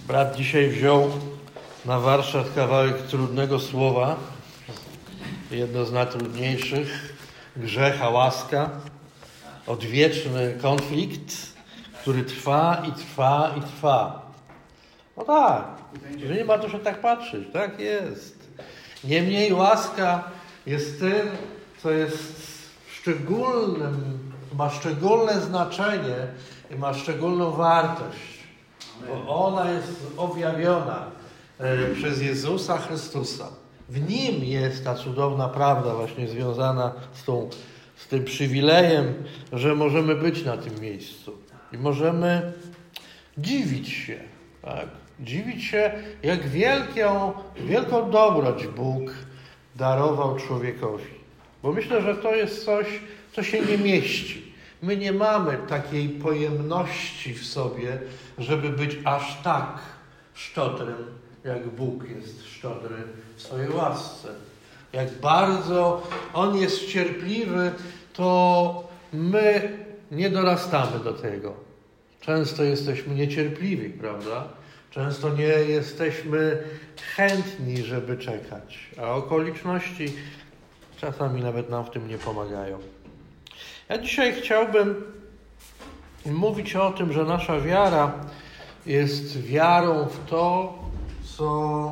Brat dzisiaj wziął na warsztat kawałek trudnego słowa, jedno z najtrudniejszych, grzech, a łaska, odwieczny konflikt, który trwa i trwa i trwa. No tak, że nie ma to się tak patrzeć, tak jest. Niemniej łaska jest tym, co jest szczególnym, ma szczególne znaczenie i ma szczególną wartość. Bo ona jest objawiona przez Jezusa Chrystusa. W Nim jest ta cudowna prawda właśnie związana z tym przywilejem, że możemy być na tym miejscu. I możemy dziwić się, tak? Dziwić się, jak wielką dobroć Bóg darował człowiekowi. Bo myślę, że to jest coś, co się nie mieści. My nie mamy takiej pojemności w sobie, żeby być aż tak szczodrym, jak Bóg jest szczodry w swojej łasce. Jak bardzo On jest cierpliwy, to my nie dorastamy do tego. Często jesteśmy niecierpliwi, prawda? Często nie jesteśmy chętni, żeby czekać, a okoliczności czasami nawet nam w tym nie pomagają. Ja dzisiaj chciałbym mówić o tym, że nasza wiara jest wiarą w to, co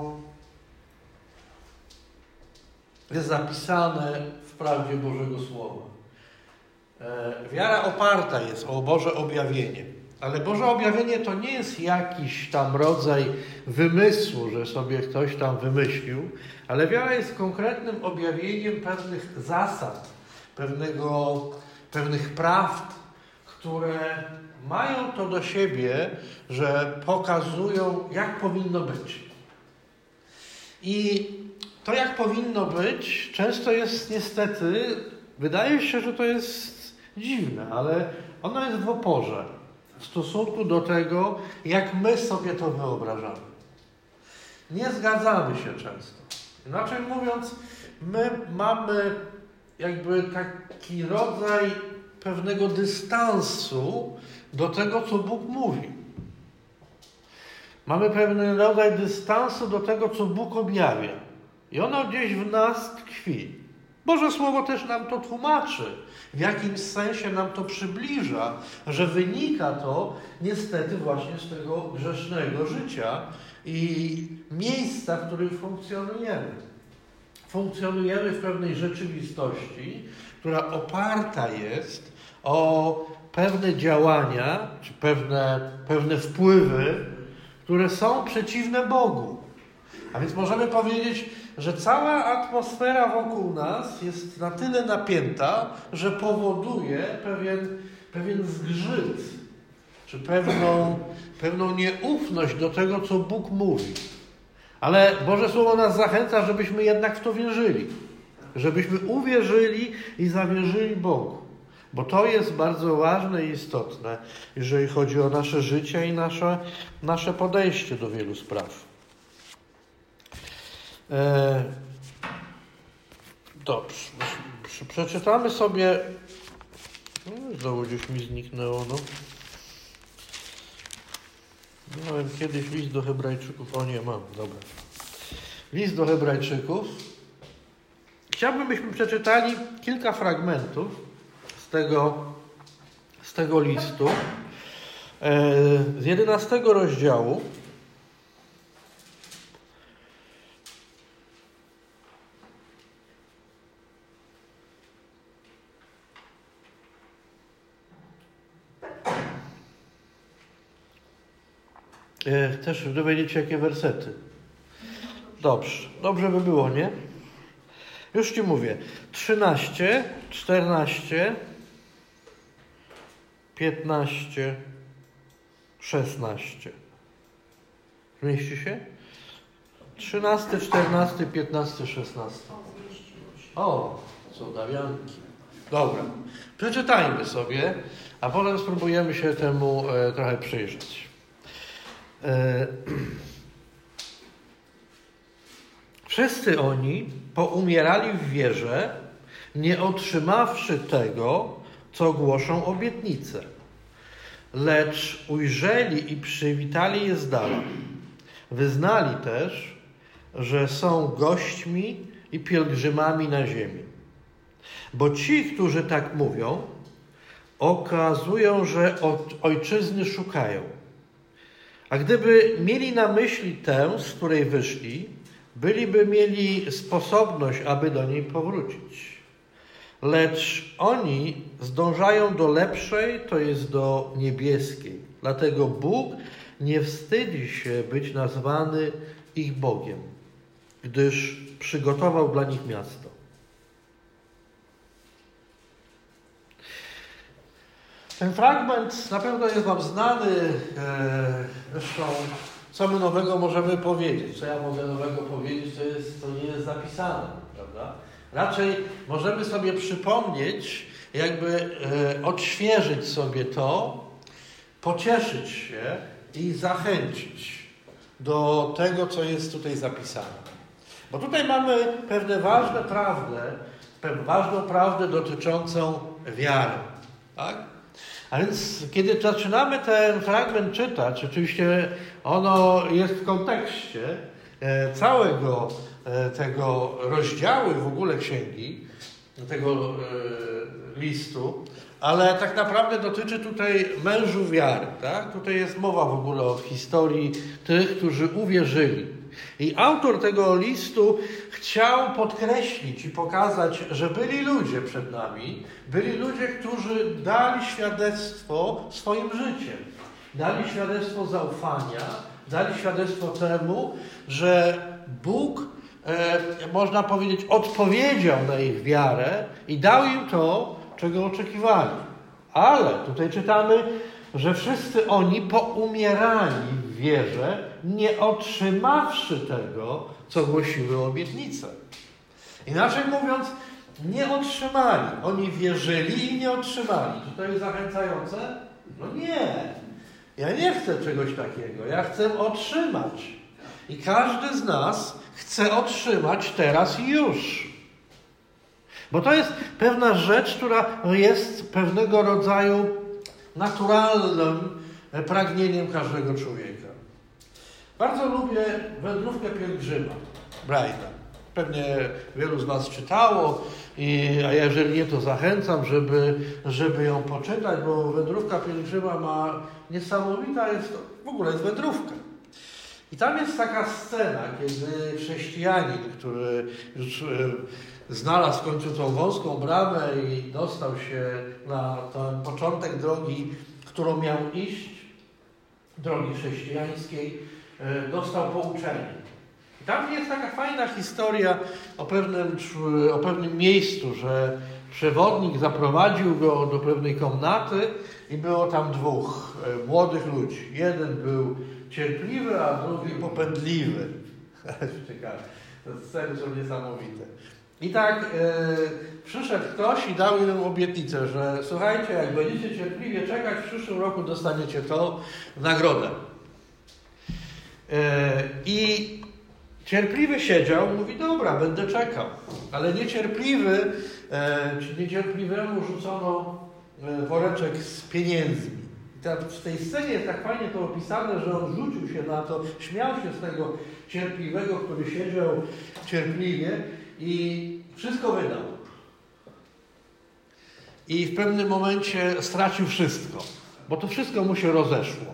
jest zapisane w prawdzie Bożego Słowa. Wiara oparta jest o Boże objawienie. Ale Boże objawienie to nie jest jakiś tam rodzaj wymysłu, że sobie ktoś tam wymyślił, ale wiara jest konkretnym objawieniem pewnych zasad, pewnych prawd, które mają to do siebie, że pokazują, jak powinno być. I to, jak powinno być, często jest niestety, wydaje się, że to jest dziwne, ale ono jest w oporze w stosunku do tego, jak my sobie to wyobrażamy. Nie zgadzamy się często. Inaczej mówiąc, my mamy jakby taki rodzaj pewnego dystansu do tego, co Bóg mówi. Mamy pewien rodzaj dystansu do tego, co Bóg objawia. I ono gdzieś w nas tkwi. Boże Słowo też nam to tłumaczy. W jakimś sensie nam to przybliża, że wynika to niestety właśnie z tego grzesznego życia i miejsca, w którym funkcjonujemy. Funkcjonujemy w pewnej rzeczywistości, która oparta jest o pewne działania, czy pewne wpływy, które są przeciwne Bogu. A więc możemy powiedzieć, że cała atmosfera wokół nas jest na tyle napięta, że powoduje pewien zgrzyt, czy pewną nieufność do tego, co Bóg mówi. Ale Boże Słowo nas zachęca, żebyśmy jednak w to wierzyli. Żebyśmy uwierzyli i zawierzyli Bogu. Bo to jest bardzo ważne i istotne, jeżeli chodzi o nasze życie i nasze podejście do wielu spraw. Dobrze. Przeczytamy sobie... Znowu gdzieś mi zniknęło, no. Miałem kiedyś list do Hebrajczyków. O nie, mam, dobra. List do Hebrajczyków. Chciałbym, byśmy przeczytali kilka fragmentów z tego listu. Z 11 rozdziału. Też dowiedzieć się, jakie wersety. Dobrze by było, nie? Już Ci mówię. 13, 14, 15, 16. Mieści się? 13, 14, 15, 16. O, są Dawianki. Dobra. Przeczytajmy sobie, a potem spróbujemy się temu trochę przyjrzeć. Wszyscy oni poumierali w wierze, nie otrzymawszy tego, co głoszą obietnice, lecz ujrzeli i przywitali je z dala wyznali też, że są gośćmi i pielgrzymami na ziemi. Bo ci, którzy tak mówią, okazują, że ojczyzny szukają. A gdyby mieli na myśli tę, z której wyszli, byliby mieli sposobność, aby do niej powrócić. Lecz oni zdążają do lepszej, to jest do niebieskiej. Dlatego Bóg nie wstydzi się być nazwany ich Bogiem, gdyż przygotował dla nich miasto. Ten fragment na pewno jest wam znany. Zresztą co my nowego możemy powiedzieć? Co ja mogę nowego powiedzieć, to nie jest zapisane, prawda? Raczej możemy sobie przypomnieć, jakby odświeżyć sobie to, pocieszyć się i zachęcić do tego, co jest tutaj zapisane. Bo tutaj mamy pewną ważną prawdę dotyczącą wiary. Tak? A więc kiedy zaczynamy ten fragment czytać, oczywiście ono jest w kontekście całego tego rozdziału w ogóle księgi, tego listu, ale tak naprawdę dotyczy tutaj mężów wiary. Tak? Tutaj jest mowa w ogóle o historii tych, którzy uwierzyli. I autor tego listu chciał podkreślić i pokazać, że byli ludzie przed nami, byli ludzie, którzy dali świadectwo swoim życiem. Dali świadectwo zaufania, dali świadectwo temu, że Bóg, można powiedzieć, odpowiedział na ich wiarę i dał im to, czego oczekiwali. Ale tutaj czytamy, że wszyscy oni poumierali w wierze, nie otrzymawszy tego, co głosiły obietnice. Inaczej mówiąc, nie otrzymali. Oni wierzyli i nie otrzymali. Czy to jest zachęcające? No nie. Ja nie chcę czegoś takiego. Ja chcę otrzymać. I każdy z nas chce otrzymać teraz i już. Bo to jest pewna rzecz, która jest pewnego rodzaju naturalnym pragnieniem każdego człowieka. Bardzo lubię wędrówkę pielgrzyma Brighta. Pewnie wielu z was czytało, a jeżeli nie, to zachęcam, żeby ją poczytać, bo wędrówka pielgrzyma ma niesamowita, w ogóle jest wędrówka. I tam jest taka scena, kiedy chrześcijanin, który już znalazł w końcu tą wąską bramę i dostał się na ten początek drogi, którą miał iść, drogi chrześcijańskiej, dostał pouczenie. I tam jest taka fajna historia o pewnym miejscu, że przewodnik zaprowadził go do pewnej komnaty i było tam dwóch młodych ludzi. Jeden był cierpliwy, a drugi popędliwy. Ciekawe. Te sceny są niesamowite. I tak przyszedł ktoś i dał im obietnicę, że słuchajcie, jak będziecie cierpliwie czekać, w przyszłym roku dostaniecie to nagrodę. I cierpliwy siedział, mówi, dobra, będę czekał. Ale niecierpliwemu rzucono woreczek z pieniędzmi. W tej scenie jest tak fajnie to opisane, że on rzucił się na to, śmiał się z tego cierpliwego, który siedział cierpliwie i wszystko wydał. I w pewnym momencie stracił wszystko, bo to wszystko mu się rozeszło.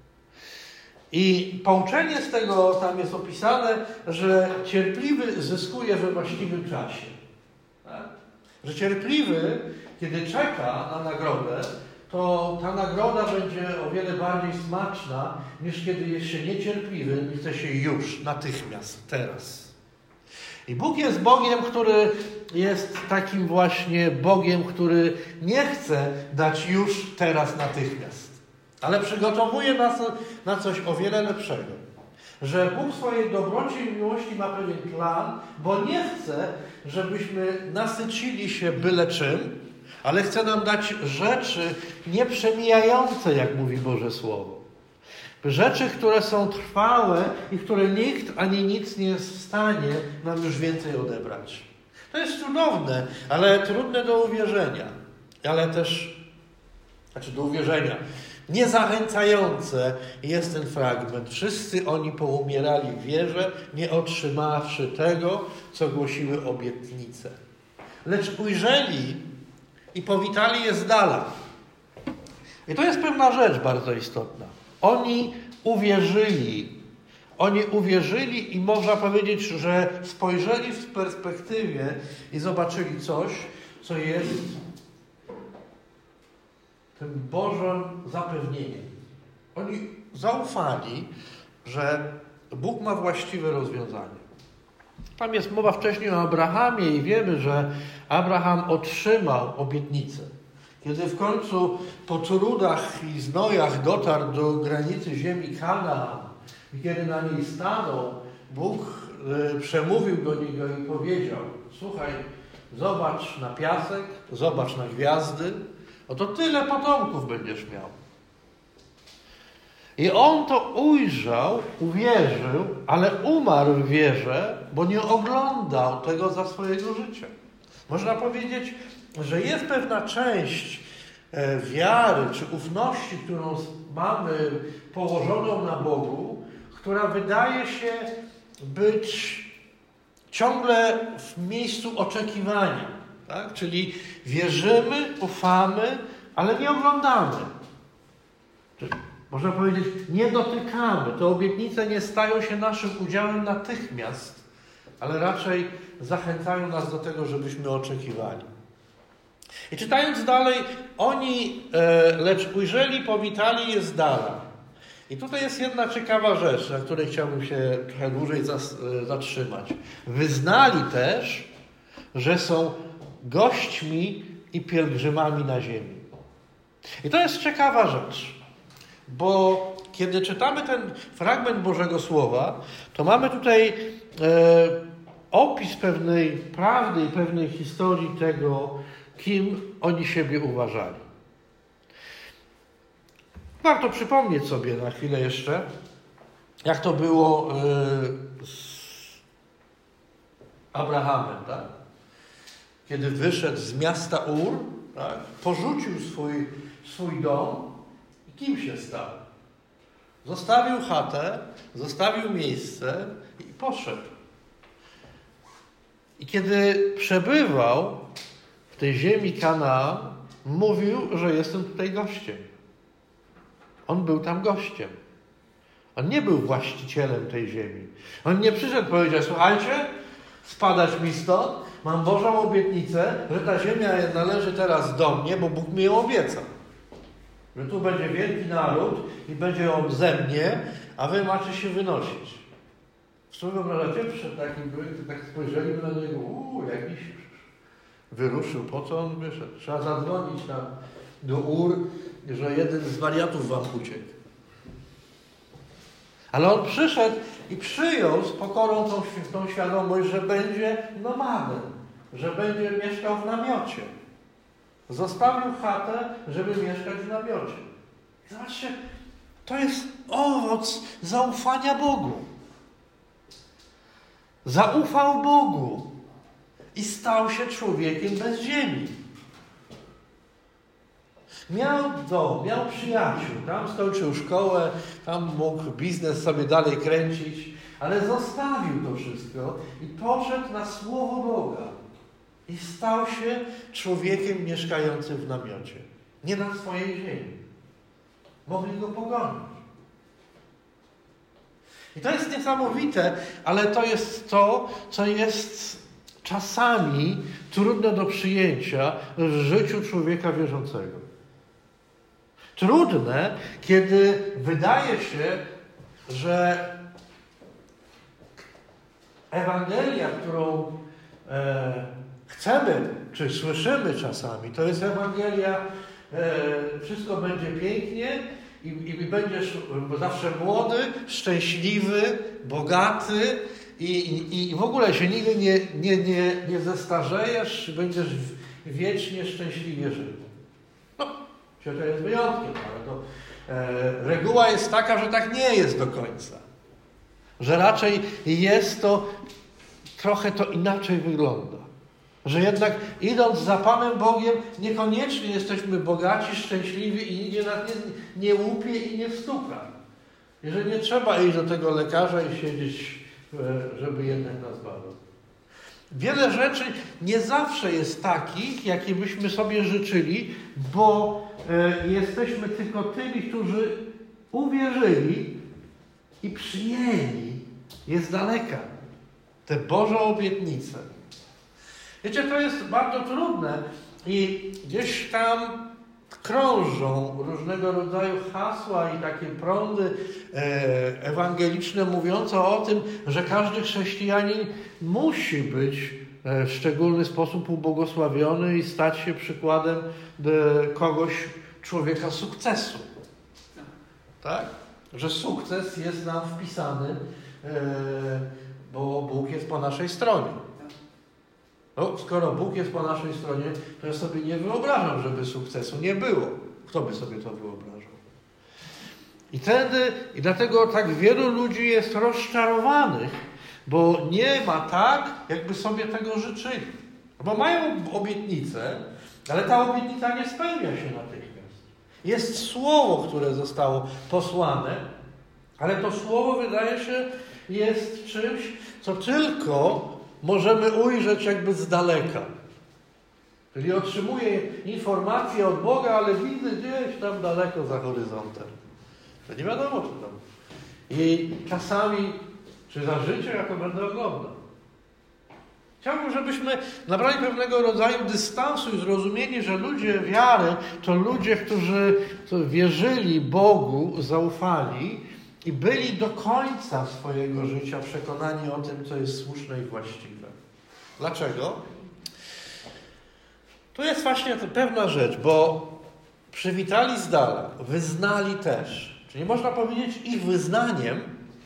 I pouczenie z tego tam jest opisane, że cierpliwy zyskuje we właściwym czasie. Tak? Że cierpliwy, kiedy czeka na nagrodę, to ta nagroda będzie o wiele bardziej smaczna, niż kiedy jest się niecierpliwy i chce się już, natychmiast, teraz. I Bóg jest Bogiem, który jest takim właśnie Bogiem, który nie chce dać już, teraz, natychmiast. Ale przygotowuje nas na coś o wiele lepszego. Że Bóg w swojej dobroci i miłości ma pewien plan, bo nie chce, żebyśmy nasycili się byle czym, ale chce nam dać rzeczy nieprzemijające, jak mówi Boże Słowo. Rzeczy, które są trwałe i które nikt ani nic nie jest w stanie nam już więcej odebrać. To jest cudowne, ale trudne do uwierzenia. Ale też, do uwierzenia. Niezachęcające jest ten fragment. Wszyscy oni poumierali w wierze, nie otrzymawszy tego, co głosiły obietnice. Lecz ujrzeli i powitali je z dala. I to jest pewna rzecz bardzo istotna. Oni uwierzyli i można powiedzieć, że spojrzeli w perspektywie i zobaczyli coś, co jest tym Bożym zapewnieniem. Oni zaufali, że Bóg ma właściwe rozwiązanie. Tam jest mowa wcześniej o Abrahamie i wiemy, że Abraham otrzymał obietnicę. Kiedy w końcu po trudach i znojach dotarł do granicy ziemi Kanaan i kiedy na niej stanął, Bóg przemówił do niego i powiedział: słuchaj, zobacz na piasek, zobacz na gwiazdy, oto tyle potomków będziesz miał. I on to ujrzał, uwierzył, ale umarł w wierze, bo nie oglądał tego za swojego życia. Można powiedzieć, że jest pewna część wiary czy ufności, którą mamy położoną na Bogu, która wydaje się być ciągle w miejscu oczekiwania. Tak? Czyli wierzymy, ufamy, ale nie oglądamy. Czyli można powiedzieć, nie dotykamy. Te obietnice nie stają się naszym udziałem natychmiast, ale raczej zachęcają nas do tego, żebyśmy oczekiwali. I czytając dalej, oni, lecz ujrzeli, powitali je z dala. I tutaj jest jedna ciekawa rzecz, na której chciałbym się trochę dłużej zatrzymać. Wyznali też, że są gośćmi i pielgrzymami na ziemi. I to jest ciekawa rzecz, bo kiedy czytamy ten fragment Bożego Słowa, to mamy tutaj opis pewnej prawdy i pewnej historii tego, kim oni siebie uważali. Warto przypomnieć sobie na chwilę jeszcze, jak to było z Abrahamem, tak? Kiedy wyszedł z miasta Ur, tak? Porzucił swój dom i kim się stał? Zostawił chatę, zostawił miejsce i poszedł. I kiedy przebywał w tej ziemi Kanaan, mówił, że jestem tutaj gościem. On był tam gościem. On nie był właścicielem tej ziemi. On nie przyszedł i powiedział: słuchajcie, spadać mi stąd, mam Bożą obietnicę, że ta ziemia należy teraz do mnie, bo Bóg mi ją obiecał. Że tu będzie wielki naród i będzie on ze mnie, a wy macie się wynosić. W sumie wyobrażacie, tak spojrzeli na niego, jakiś wyruszył, po co on wyszedł? Trzeba zadzwonić do Ur, że jeden z wariatów wam uciekł. Ale on przyszedł i przyjął z pokorą tą świadomość, że będzie nomadem, że będzie mieszkał w namiocie. Zostawił chatę, żeby mieszkać w namiocie. I zobaczcie, to jest owoc zaufania Bogu. Zaufał Bogu i stał się człowiekiem bez ziemi. Miał dom, miał przyjaciół, tam skończył szkołę, tam mógł biznes sobie dalej kręcić, ale zostawił to wszystko i poszedł na słowo Boga. I stał się człowiekiem mieszkającym w namiocie. Nie na swojej ziemi. Mogli go pogonić. I to jest niesamowite, ale to jest to, co jest czasami trudne do przyjęcia w życiu człowieka wierzącego. Trudne, kiedy wydaje się, że Ewangelia, którą chcemy, czy słyszymy czasami, to jest Ewangelia, wszystko będzie pięknie i będziesz zawsze młody, szczęśliwy, bogaty i w ogóle się nigdy nie zestarzejesz, będziesz wiecznie szczęśliwie żył. No, to jest wyjątkiem, ale to reguła jest taka, że tak nie jest do końca. Że raczej jest to, trochę to inaczej wygląda. Że jednak idąc za Panem Bogiem niekoniecznie jesteśmy bogaci, szczęśliwi i nikt nas nie łupie i nie stuka. I że nie trzeba iść do tego lekarza i siedzieć, żeby jednak nas badał. Wiele rzeczy nie zawsze jest takich, jakie byśmy sobie życzyli, bo jesteśmy tylko tymi, którzy uwierzyli i przyjęli je z daleka. Te Boże obietnice. Wiecie, to jest bardzo trudne i gdzieś tam krążą różnego rodzaju hasła i takie prądy ewangeliczne mówiące o tym, że każdy chrześcijanin musi być w szczególny sposób ubłogosławiony i stać się przykładem kogoś, człowieka sukcesu. Tak? Że sukces jest nam wpisany, bo Bóg jest po naszej stronie. No, skoro Bóg jest po naszej stronie, to ja sobie nie wyobrażam, żeby sukcesu nie było. Kto by sobie to wyobrażał? I dlatego tak wielu ludzi jest rozczarowanych, bo nie ma tak, jakby sobie tego życzyli. Bo mają obietnicę, ale ta obietnica nie spełnia się natychmiast. Jest słowo, które zostało posłane, ale to słowo, wydaje się, jest czymś, co tylko możemy ujrzeć jakby z daleka. Czyli otrzymuję informacje od Boga, ale widzę gdzieś tam daleko za horyzontem. To nie wiadomo, czy tam. I czasami, czy za życie, ja to będę oglądał. Chciałbym, żebyśmy nabrali pewnego rodzaju dystansu i zrozumieli, że ludzie wiary to ludzie, którzy wierzyli Bogu, zaufali i byli do końca swojego życia przekonani o tym, co jest słuszne i właściwe. Dlaczego? Tu jest właśnie pewna rzecz, bo przywitali z dala, wyznali też. Czyli można powiedzieć, ich wyznaniem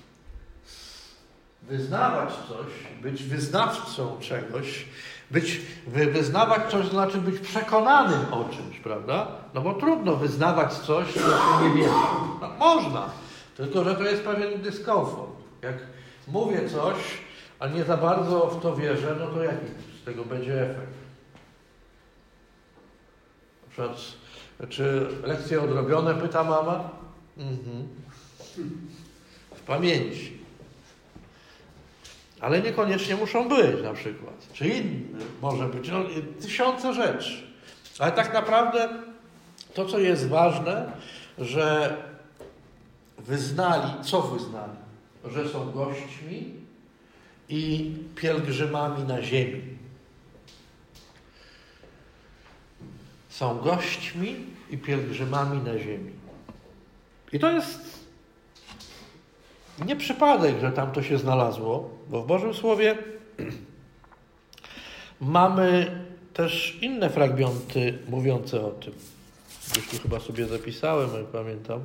wyznawać coś, być wyznawcą czegoś, wyznawać coś znaczy być przekonanym o czymś, prawda? No bo trudno wyznawać coś, co się nie wierzy. No, można, tylko że to jest pewien dyskomfort. Jak mówię coś, a nie za bardzo w to wierzę, no to jaki z tego będzie efekt? Na przykład, czy lekcje odrobione, pyta mama? W pamięci. Ale niekoniecznie muszą być na przykład. Czy inny może być. No, tysiące rzeczy. Ale tak naprawdę to, co jest ważne, że wyznali, co wyznali? Że są gośćmi i pielgrzymami na ziemi. Są gośćmi i pielgrzymami na ziemi. I to jest nie przypadek, że tam to się znalazło, bo w Bożym Słowie mamy też inne fragmenty mówiące o tym. Już tu chyba sobie zapisałem, jak pamiętam.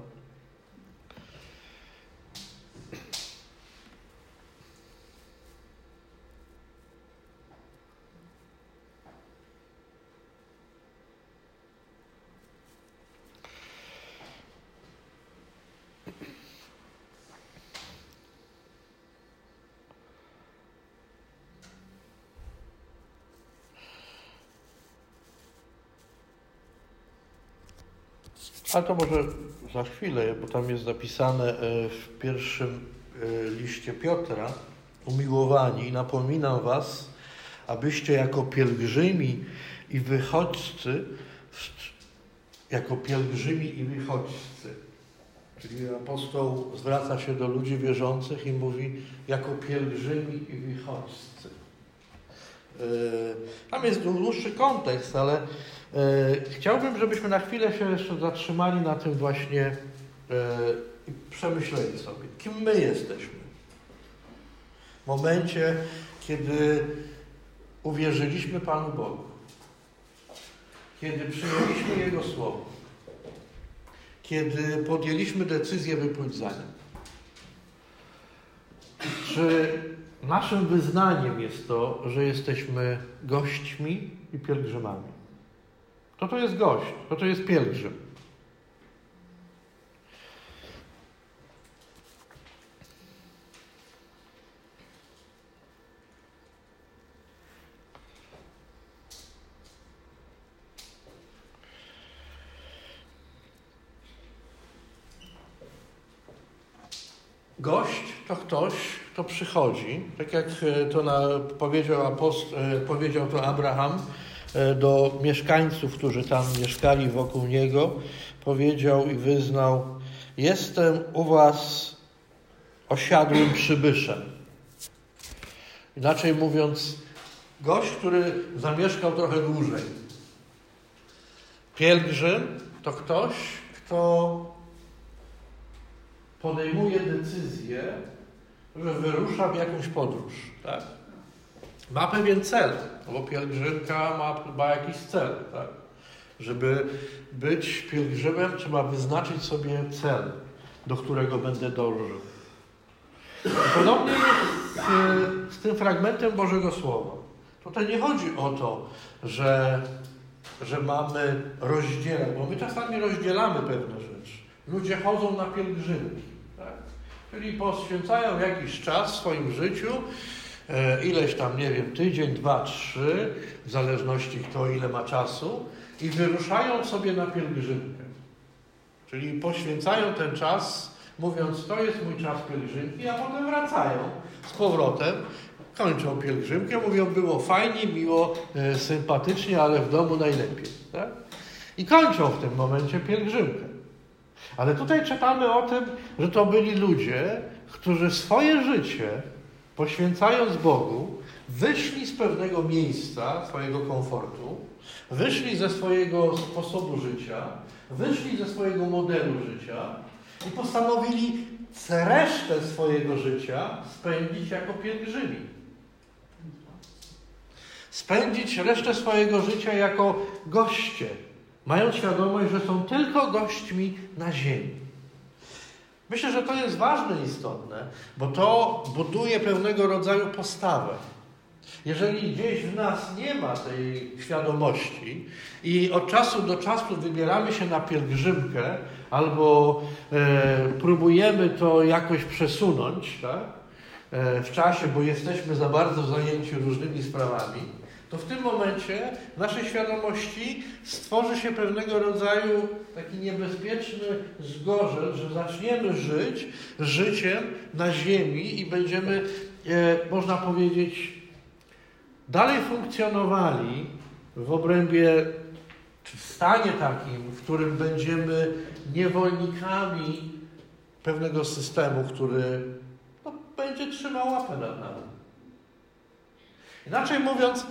Ale to może za chwilę, bo tam jest zapisane w pierwszym liście Piotra: umiłowani, napominam was, abyście jako pielgrzymi i wychodźcy, czyli apostoł zwraca się do ludzi wierzących i mówi jako pielgrzymi i wychodźcy. Tam jest dłuższy kontekst, ale chciałbym, żebyśmy na chwilę się jeszcze zatrzymali na tym właśnie i przemyśleli sobie, kim my jesteśmy. W momencie, kiedy uwierzyliśmy Panu Bogu, kiedy przyjęliśmy Jego Słowo, kiedy podjęliśmy decyzję wypłyć za Nim. Czy naszym wyznaniem jest to, że jesteśmy gośćmi i pielgrzymami? Kto to jest gość? Kto to jest pielgrzym? Gość to ktoś, kto przychodzi, tak jak to powiedział to Abraham do mieszkańców, którzy tam mieszkali wokół niego, powiedział i wyznał: jestem u was osiadłym przybyszem. Inaczej mówiąc, gość, który zamieszkał trochę dłużej. Pielgrzym to ktoś, kto podejmuje decyzję, że wyrusza w jakąś podróż. Tak? Ma pewien cel, bo pielgrzymka ma jakiś cel. Tak? Żeby być pielgrzymem, trzeba wyznaczyć sobie cel, do którego będę dążył. I podobnie jest z tym fragmentem Bożego Słowa. Tutaj nie chodzi o to, że mamy rozdzielać, bo my czasami rozdzielamy pewne rzeczy. Ludzie chodzą na pielgrzymki, tak? Czyli poświęcają jakiś czas w swoim życiu, ileś tam, nie wiem, tydzień, 2, 3, w zależności kto ile ma czasu, i wyruszają sobie na pielgrzymkę. Czyli poświęcają ten czas, mówiąc, to jest mój czas pielgrzymki, a potem wracają z powrotem, kończą pielgrzymkę, mówią, było fajnie, miło, sympatycznie, ale w domu najlepiej. Tak? I kończą w tym momencie pielgrzymkę. Ale tutaj czytamy o tym, że to byli ludzie, którzy swoje życie, poświęcając Bogu, wyszli z pewnego miejsca, swojego komfortu, wyszli ze swojego sposobu życia, wyszli ze swojego modelu życia i postanowili resztę swojego życia spędzić jako pielgrzymi. Spędzić resztę swojego życia jako goście, mając świadomość, że są tylko gośćmi na ziemi. Myślę, że to jest ważne i istotne, bo to buduje pewnego rodzaju postawę. Jeżeli gdzieś w nas nie ma tej świadomości i od czasu do czasu wybieramy się na pielgrzymkę albo próbujemy to jakoś przesunąć, tak, w czasie, bo jesteśmy za bardzo zajęci różnymi sprawami, to w tym momencie w naszej świadomości stworzy się pewnego rodzaju taki niebezpieczny zgorzel, że zaczniemy żyć życiem na ziemi i będziemy, można powiedzieć, dalej funkcjonowali w obrębie, czy w stanie takim, w którym będziemy niewolnikami pewnego systemu, który będzie trzymał łapę nad nami. Inaczej mówiąc,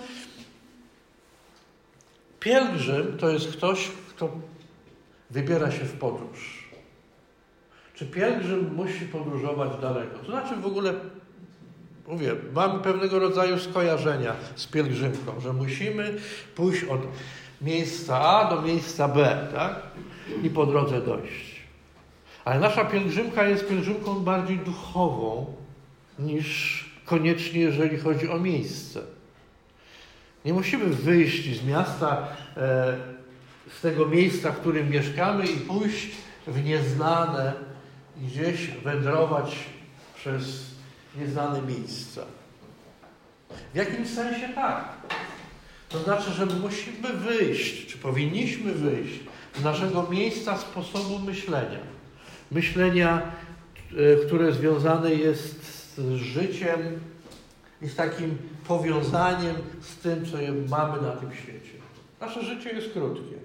pielgrzym to jest ktoś, kto wybiera się w podróż. Czy pielgrzym musi podróżować daleko? To znaczy w ogóle, mówię, mamy pewnego rodzaju skojarzenia z pielgrzymką, że musimy pójść od miejsca A do miejsca B, tak? I po drodze dojść. Ale nasza pielgrzymka jest pielgrzymką bardziej duchową niż koniecznie, jeżeli chodzi o miejsce. Nie musimy wyjść z miasta, z tego miejsca, w którym mieszkamy i pójść w nieznane, gdzieś wędrować przez nieznane miejsca. W jakimś sensie tak. To znaczy, że musimy wyjść, czy powinniśmy wyjść z naszego miejsca sposobu myślenia. Myślenia, które związane jest z życiem i z takim powiązaniem z tym, co mamy na tym świecie. Nasze życie jest krótkie.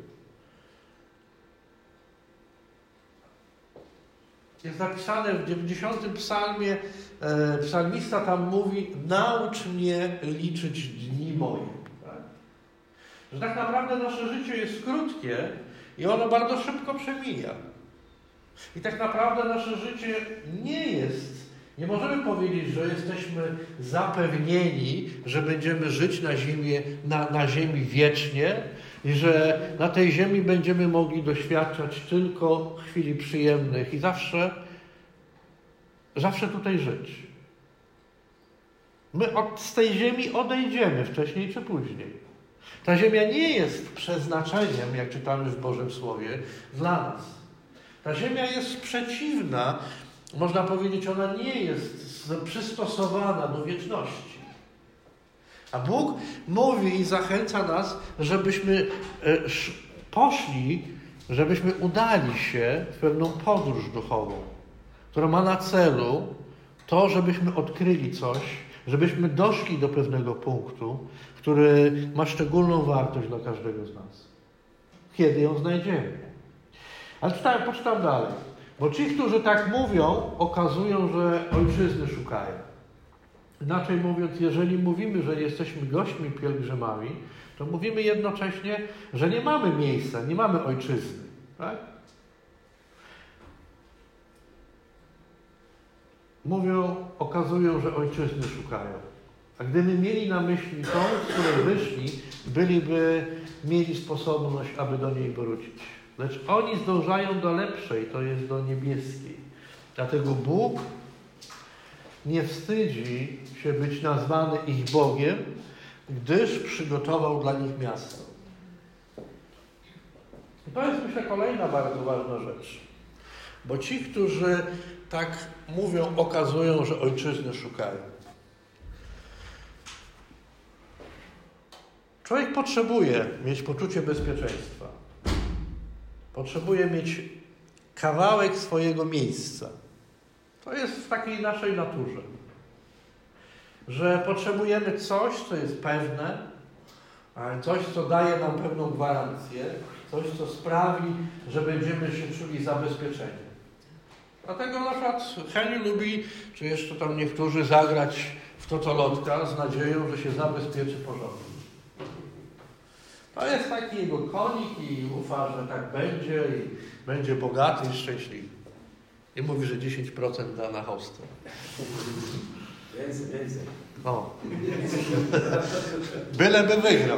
Jest napisane w 90. psalmie, psalmista tam mówi: naucz mnie liczyć dni moje. Tak? Że tak naprawdę nasze życie jest krótkie i ono bardzo szybko przemija. I tak naprawdę nasze życie nie możemy powiedzieć, że jesteśmy zapewnieni, że będziemy żyć na ziemi wiecznie i że na tej ziemi będziemy mogli doświadczać tylko chwili przyjemnych i zawsze tutaj żyć. My z tej ziemi odejdziemy wcześniej czy później. Ta ziemia nie jest przeznaczeniem, jak czytamy w Bożym Słowie, dla nas. Ta ziemia jest przeciwna, można powiedzieć, ona nie jest przystosowana do wieczności. A Bóg mówi i zachęca nas, żebyśmy poszli, żebyśmy udali się w pewną podróż duchową. która ma na celu to, żebyśmy odkryli coś, żebyśmy doszli do pewnego punktu, który ma szczególną wartość dla każdego z nas. Kiedy ją znajdziemy? Ale poczytam dalej. Bo ci, którzy tak mówią, okazują, że ojczyzny szukają. Inaczej mówiąc, jeżeli mówimy, że jesteśmy gośćmi pielgrzymami, to mówimy jednocześnie, że nie mamy miejsca, nie mamy ojczyzny. Tak? Okazują, że ojczyzny szukają. A gdyby mieli na myśli tą, z której wyszli, mieli sposobność, aby do niej wrócić. Lecz oni zdążają do lepszej, to jest do niebieskiej. Dlatego Bóg nie wstydzi się być nazwany ich Bogiem, gdyż przygotował dla nich miasto. I to jest, myślę, kolejna bardzo ważna rzecz. Bo ci, którzy tak mówią, okazują, że ojczyzny szukają. Człowiek potrzebuje mieć poczucie bezpieczeństwa. Potrzebuje mieć kawałek swojego miejsca. To jest w takiej naszej naturze. Że potrzebujemy coś, co jest pewne, coś, co daje nam pewną gwarancję, coś, co sprawi, że będziemy się czuli zabezpieczeni. Dlatego na przykład Heniu lubi, czy jeszcze tam niektórzy, zagrać w totolotka z nadzieją, że się zabezpieczy porządnie. To jest taki jego konik i ufa, że tak będzie i będzie bogaty i szczęśliwy. I mówi, że 10% da na hostę. Więcej. O. Byleby wygrał.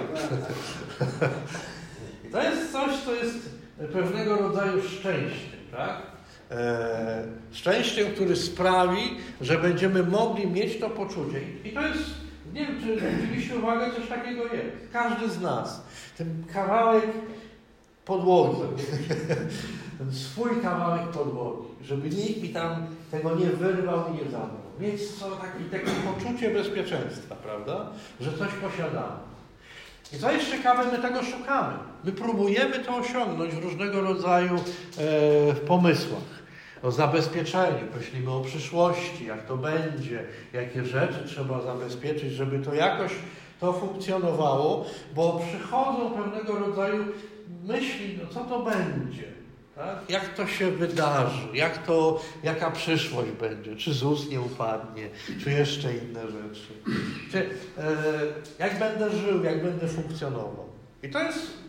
To jest coś, co jest pewnego rodzaju szczęściem, tak? Szczęściem, który sprawi, że będziemy mogli mieć to poczucie. I to jest, nie wiem, czy zwróciliście uwagę, coś takiego jest. Każdy z nas. Ten kawałek podłogi. Ten swój kawałek podłogi. Żeby nikt mi tam tego nie wyrwał i nie zabrał. Mieć takie poczucie bezpieczeństwa, prawda? Że coś posiadamy. I co jest ciekawe, my tego szukamy. My próbujemy to osiągnąć w różnego rodzaju pomysłach. O zabezpieczeniu, myślimy o przyszłości, jak to będzie, jakie rzeczy trzeba zabezpieczyć, żeby to jakoś to funkcjonowało, bo przychodzą pewnego rodzaju myśli, no co to będzie, tak? Jak to się wydarzy, jaka przyszłość będzie, czy ZUS nie upadnie, czy jeszcze inne rzeczy, czy jak będę żył, jak będę funkcjonował. I to jest...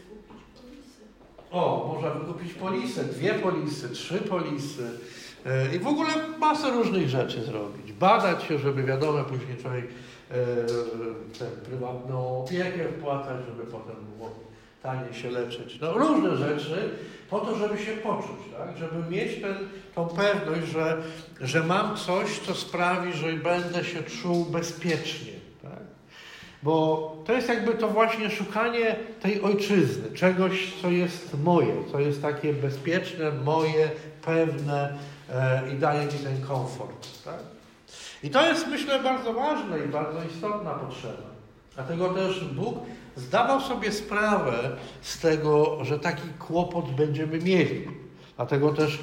można wykupić polisę, 2 polisy, 3 polisy i w ogóle masę różnych rzeczy zrobić. Badać się, żeby wiadomo, później człowiek tę prywatną opiekę wpłacać, żeby potem było taniej się leczyć. No, różne rzeczy po to, żeby się poczuć, tak? Żeby mieć tą pewność, że mam coś, co sprawi, że będę się czuł bezpiecznie. Tak? Bo to jest jakby to właśnie szukanie tej ojczyzny, czegoś, co jest moje, co jest takie bezpieczne, moje, pewne i daje mi ten komfort. Tak? I to jest, myślę, bardzo ważne i bardzo istotna potrzeba. Dlatego też Bóg zdawał sobie sprawę z tego, że taki kłopot będziemy mieli. Dlatego też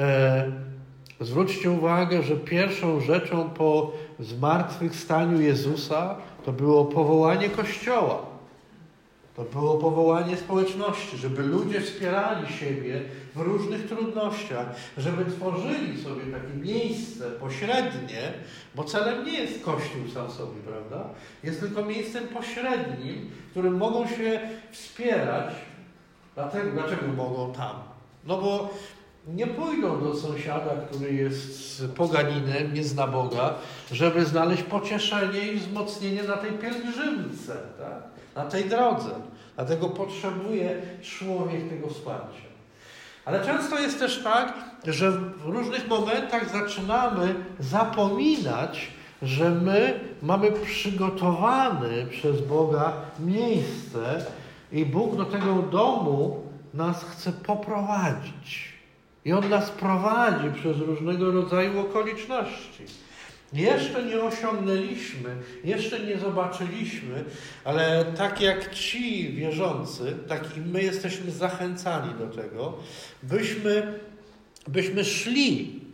zwróćcie uwagę, że pierwszą rzeczą po zmartwychwstaniu Jezusa to było powołanie Kościoła. To było powołanie społeczności, żeby ludzie wspierali siebie w różnych trudnościach, żeby tworzyli sobie takie miejsce pośrednie, bo celem nie jest Kościół sam sobie, prawda? Jest tylko miejscem pośrednim, w którym mogą się wspierać. Dlaczego mogą tam? No bo nie pójdą do sąsiada, który jest poganinem, nie zna Boga, żeby znaleźć pocieszenie i wzmocnienie na tej pielgrzymce, tak? Na tej drodze. Dlatego potrzebuje człowiek tego wsparcia. Ale często jest też tak, że w różnych momentach zaczynamy zapominać, że my mamy przygotowane przez Boga miejsce i Bóg do tego domu nas chce poprowadzić. I On nas prowadzi przez różnego rodzaju okoliczności. Jeszcze nie osiągnęliśmy, jeszcze nie zobaczyliśmy, ale tak jak ci wierzący, tak i my jesteśmy zachęcani do tego, byśmy szli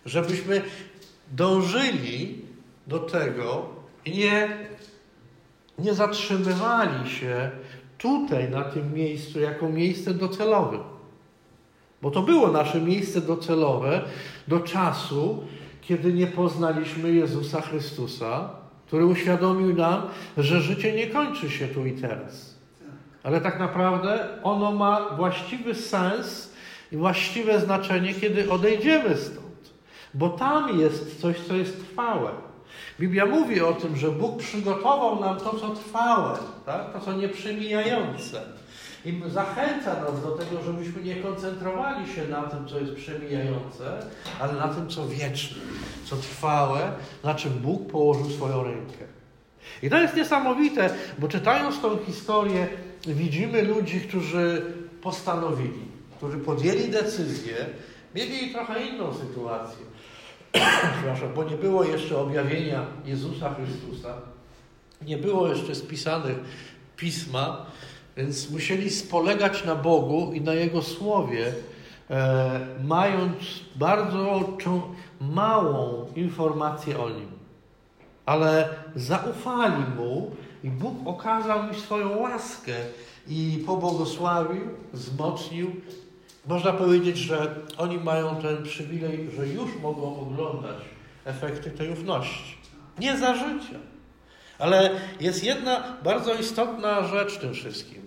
żebyśmy dążyli do tego i nie zatrzymywali się tutaj, na tym miejscu, jako miejsce docelowe. Bo to było nasze miejsce docelowe do czasu, kiedy nie poznaliśmy Jezusa Chrystusa, który uświadomił nam, że życie nie kończy się tu i teraz. Ale tak naprawdę ono ma właściwy sens i właściwe znaczenie, kiedy odejdziemy stąd. Bo tam jest coś, co jest trwałe. Biblia mówi o tym, że Bóg przygotował nam to, co trwałe, tak? To, co nieprzemijające. I zachęca nas do tego, żebyśmy nie koncentrowali się na tym, co jest przemijające, ale na tym, co wieczne, co trwałe, na czym Bóg położył swoją rękę. I to jest niesamowite, bo czytając tą historię, widzimy ludzi, którzy postanowili, którzy podjęli decyzję, mieli trochę inną sytuację. Przepraszam, bo nie było jeszcze objawienia Jezusa Chrystusa, nie było jeszcze spisanych pisma, więc musieli spolegać na Bogu i na Jego Słowie, mając bardzo małą informację o Nim. Ale zaufali Mu i Bóg okazał im swoją łaskę i pobłogosławił, wzmocnił. Można powiedzieć, że oni mają ten przywilej, że już mogą oglądać efekty tej ufności. Nie za życia. Ale jest jedna bardzo istotna rzecz w tym wszystkim.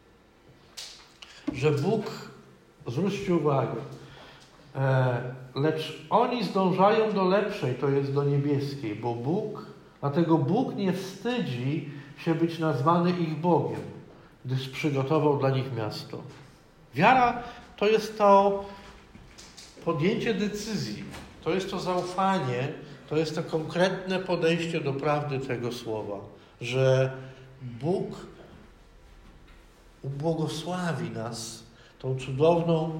Że Bóg, zwróćcie uwagę, lecz oni zdążają do lepszej, to jest do niebieskiej, bo dlatego Bóg nie wstydzi się być nazwany ich Bogiem, gdyż przygotował dla nich miasto. Wiara to jest to podjęcie decyzji, to jest to zaufanie, to jest to konkretne podejście do prawdy tego słowa, że Bóg ubłogosławi nas tą cudowną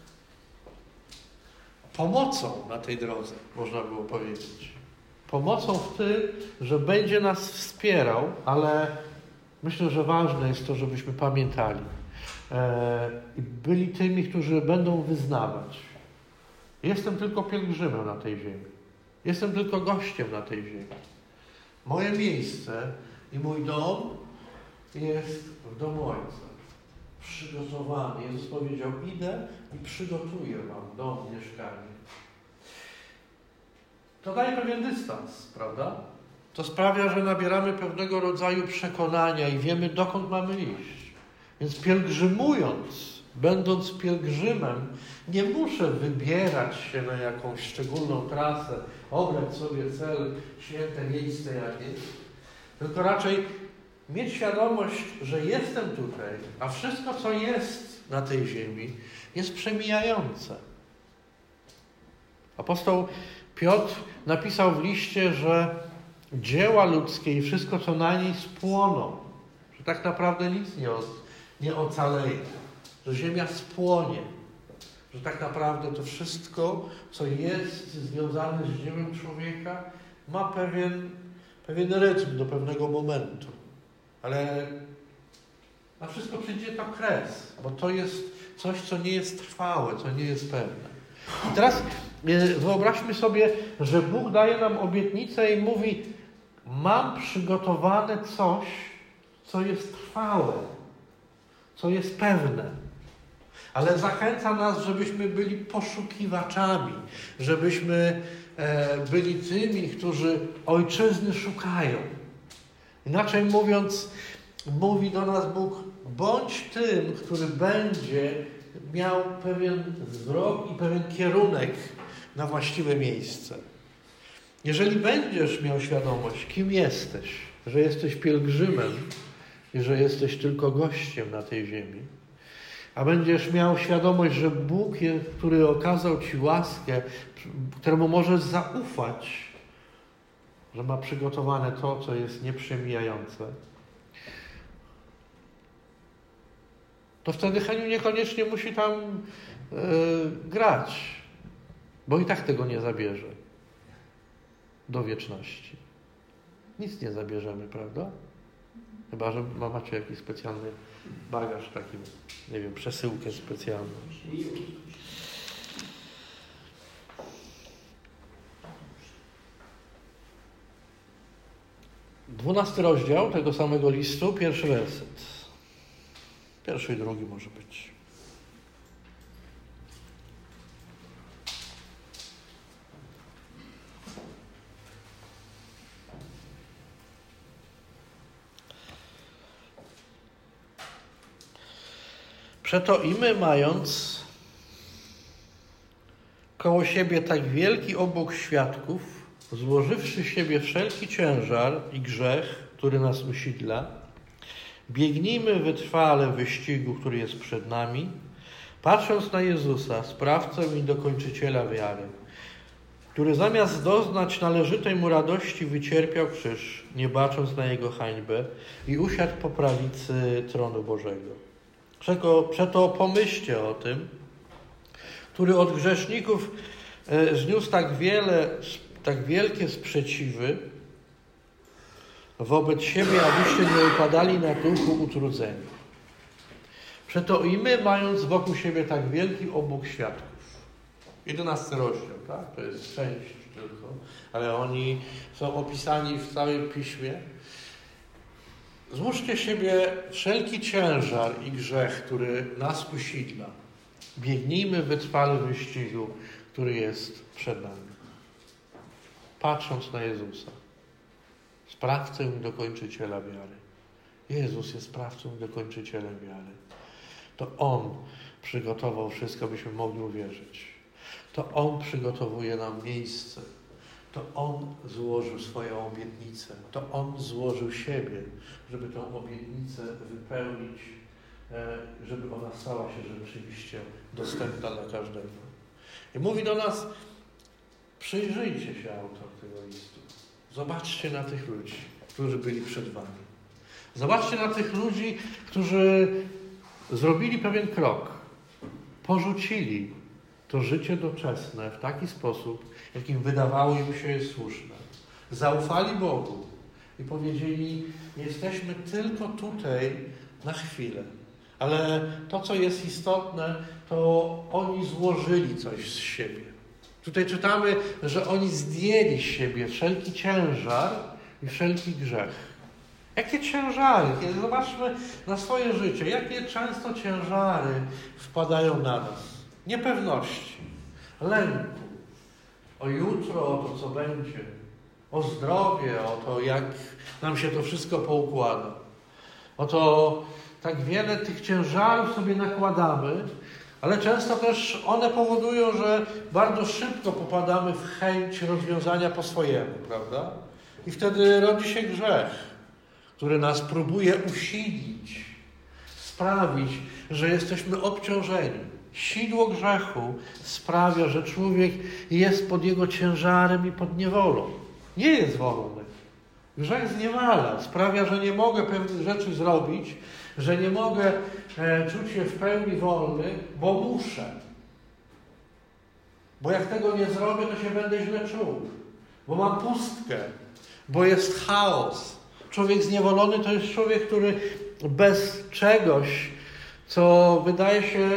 pomocą na tej drodze, można było powiedzieć. Pomocą w tym, że będzie nas wspierał, ale myślę, że ważne jest to, żebyśmy pamiętali i byli tymi, którzy będą wyznawać. Jestem tylko pielgrzymem na tej ziemi. Jestem tylko gościem na tej ziemi. Moje miejsce i mój dom jest w domu Ojca. Przygotowany. Jezus powiedział, idę i przygotuję wam dom, mieszkanie. To daje pewien dystans, prawda? To sprawia, że nabieramy pewnego rodzaju przekonania i wiemy, dokąd mamy iść. Więc pielgrzymując, będąc pielgrzymem, nie muszę wybierać się na jakąś szczególną trasę, obrać sobie cel, święte miejsce jakieś, tylko raczej mieć świadomość, że jestem tutaj, a wszystko, co jest na tej ziemi, jest przemijające. Apostoł Piotr napisał w liście, że dzieła ludzkie i wszystko, co na niej spłoną, że tak naprawdę nic nie ocaleje, że ziemia spłonie, że tak naprawdę to wszystko, co jest związane z dziełem człowieka, ma pewien rytm do pewnego momentu. Ale na wszystko przyjdzie to kres, bo to jest coś, co nie jest trwałe, co nie jest pewne. I teraz wyobraźmy sobie, że Bóg daje nam obietnicę i mówi, mam przygotowane coś, co jest trwałe, co jest pewne. Ale zachęca nas, żebyśmy byli poszukiwaczami, żebyśmy byli tymi, którzy ojczyzny szukają. Inaczej mówiąc, mówi do nas Bóg, bądź tym, który będzie miał pewien wzrok i pewien kierunek na właściwe miejsce. Jeżeli będziesz miał świadomość, kim jesteś, że jesteś pielgrzymem i że jesteś tylko gościem na tej ziemi, a będziesz miał świadomość, że Bóg, który okazał Ci łaskę, któremu możesz zaufać, że ma przygotowane to, co jest nieprzemijające, to wtedy Heniu niekoniecznie musi tam grać, bo i tak tego nie zabierze do wieczności. Nic nie zabierzemy, prawda? Chyba że macie jakiś specjalny bagaż, taki, nie wiem, przesyłkę specjalną. 12 rozdział tego samego listu, 1 werset. 1 i 2 może być. Przeto i my, mając koło siebie tak wielki obłok świadków, złożywszy z siebie wszelki ciężar i grzech, który nas usidla, biegnijmy wytrwale w wyścigu, który jest przed nami, patrząc na Jezusa, sprawcę i dokończyciela wiary, który zamiast doznać należytej mu radości wycierpiał krzyż, nie bacząc na jego hańbę i usiadł po prawicy tronu Bożego. Przeto pomyślcie o tym, który od grzeszników zniósł tak wielkie sprzeciwy wobec siebie, abyście nie upadali na duchu utrudzeni. Przeto i my, mając wokół siebie tak wielki obłok świadków. 11 rozdział, tak? To jest część tylko, ale oni są opisani w całym Piśmie. Złóżcie siebie wszelki ciężar i grzech, który nas usidla. Biegnijmy wytrwale w wyścigu, który jest przed nami. Patrząc na Jezusa, sprawcę i dokończyciela wiary. Jezus jest sprawcą i dokończycielem wiary. To On przygotował wszystko, byśmy mogli uwierzyć. To On przygotowuje nam miejsce. To On złożył swoją obietnicę. To On złożył siebie, żeby tą obietnicę wypełnić, żeby ona stała się rzeczywiście dostępna dla każdego. I mówi do nas, przyjrzyjcie się, autor tego listu. Zobaczcie na tych ludzi, którzy byli przed wami. Zobaczcie na tych ludzi, którzy zrobili pewien krok. Porzucili to życie doczesne w taki sposób, jakim wydawało im się jest słuszne. Zaufali Bogu i powiedzieli, jesteśmy tylko tutaj na chwilę. Ale to, co jest istotne, to oni złożyli coś z siebie. Tutaj czytamy, że oni zdjęli z siebie wszelki ciężar i wszelki grzech. Jakie ciężary? Kiedy zobaczmy na swoje życie, jakie często ciężary wpadają na nas. Niepewności, lęku, o jutro, o to, co będzie, o zdrowie, o to, jak nam się to wszystko poukłada. Oto tak wiele tych ciężarów sobie nakładamy, ale często też one powodują, że bardzo szybko popadamy w chęć rozwiązania po swojemu, prawda? I wtedy rodzi się grzech, który nas próbuje usilić, sprawić, że jesteśmy obciążeni. Sidło grzechu sprawia, że człowiek jest pod jego ciężarem i pod niewolą. Nie jest wolny. Grzech zniewala, sprawia, że nie mogę pewnych rzeczy zrobić, że nie mogę czuć się w pełni wolny, bo muszę. Bo jak tego nie zrobię, to się będę źle czuł. Bo mam pustkę, bo jest chaos. Człowiek zniewolony to jest człowiek, który bez czegoś, co wydaje się,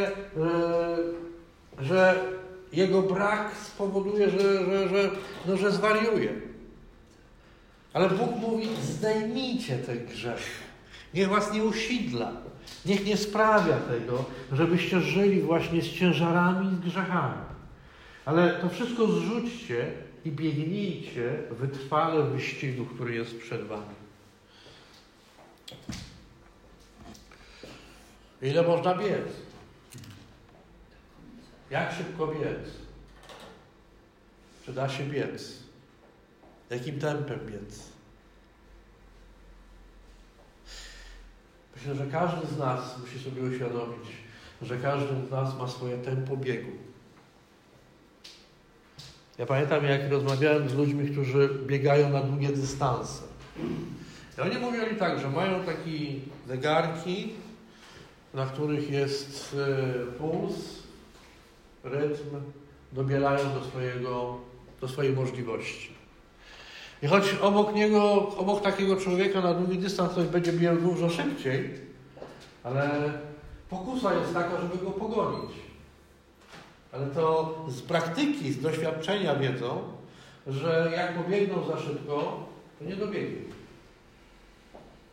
że jego brak spowoduje, że zwariuje. Ale Bóg mówi, zdejmijcie ten grzech. Niech was nie usidla. Niech nie sprawia tego, żebyście żyli właśnie z ciężarami i z grzechami. Ale to wszystko zrzućcie i biegnijcie wytrwale w wyścigu, który jest przed wami. Ile można biec? Jak szybko biec? Czy da się biec? Jakim tempem biec? Myślę, że każdy z nas musi sobie uświadomić, że każdy z nas ma swoje tempo biegu. Ja pamiętam, jak rozmawiałem z ludźmi, którzy biegają na długie dystanse. I oni mówili tak, że mają takie zegarki, na których jest puls, rytm, dobierają do swojej możliwości. I choć obok takiego człowieka na długi dystans ktoś będzie biegł dużo szybciej, ale pokusa jest taka, żeby go pogonić. Ale to z praktyki, z doświadczenia wiedzą, że jak pobiegną za szybko, to nie dobiegną.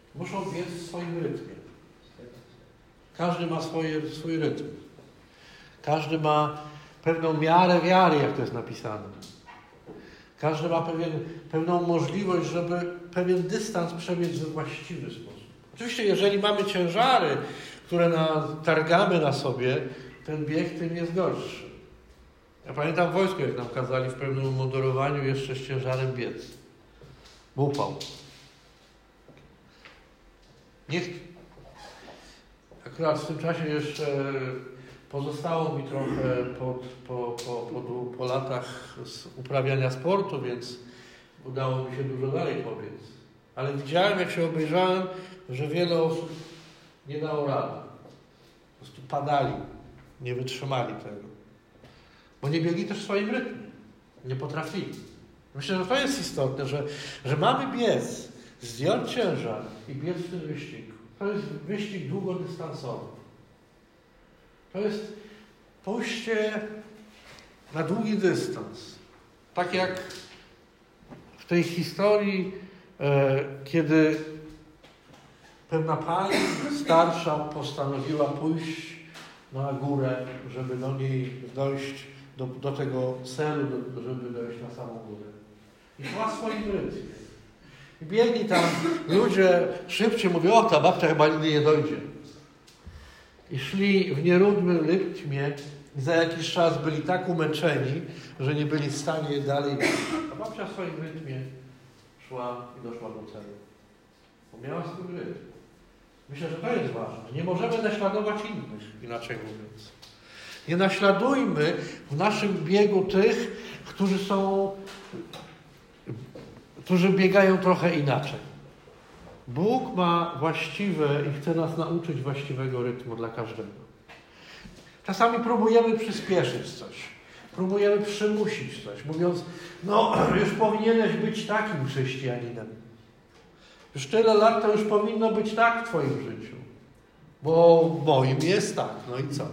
Muszą biec w swoim rytmie. Każdy ma swój rytm. Każdy ma pewną miarę wiary, jak to jest napisane. Każdy ma pewną możliwość, żeby pewien dystans przebiec we właściwy sposób. Oczywiście, jeżeli mamy ciężary, które targamy na sobie, ten bieg tym jest gorszy. Ja pamiętam w wojsku, jak nam kazali w pewnym umundurowaniu jeszcze z ciężarem biec. Upał. Akurat w tym czasie jeszcze pozostało mi trochę po latach uprawiania sportu, więc udało mi się dużo dalej pobiec. Ale widziałem, jak się obejrzałem, że wiele osób nie dało rady. Po prostu padali, nie wytrzymali tego. Bo nie biegli też w swoim rytmie. Nie potrafili. Myślę, że to jest istotne, że mamy biec, zdjąć ciężar i biec w tym wyścigu. To jest wyścig długodystansowy. To jest pójście na długi dystans. Tak jak w tej historii, kiedy pewna pani starsza postanowiła pójść na górę, żeby do niej dojść, do tego celu, żeby dojść na samą górę. I szła w swoim rytmie. I biegli tam ludzie szybciej, mówią, o, ta babcia chyba nigdy nie dojdzie. I szli w nierównym rytmie i za jakiś czas byli tak umęczeni, że nie byli w stanie dalej. A babcia w swoim rytmie szła i doszła do celu. Bo miała swój rytm. Myślę, że to jest ważne. Nie możemy naśladować innych, inaczej mówiąc. Nie naśladujmy w naszym biegu tych, którzy biegają trochę inaczej. Bóg ma właściwe i chce nas nauczyć właściwego rytmu dla każdego. Czasami próbujemy przyspieszyć coś. Próbujemy przymusić coś, mówiąc, no już powinieneś być takim chrześcijaninem. Już tyle lat to już powinno być tak w twoim życiu. Bo w moim jest tak. No i co?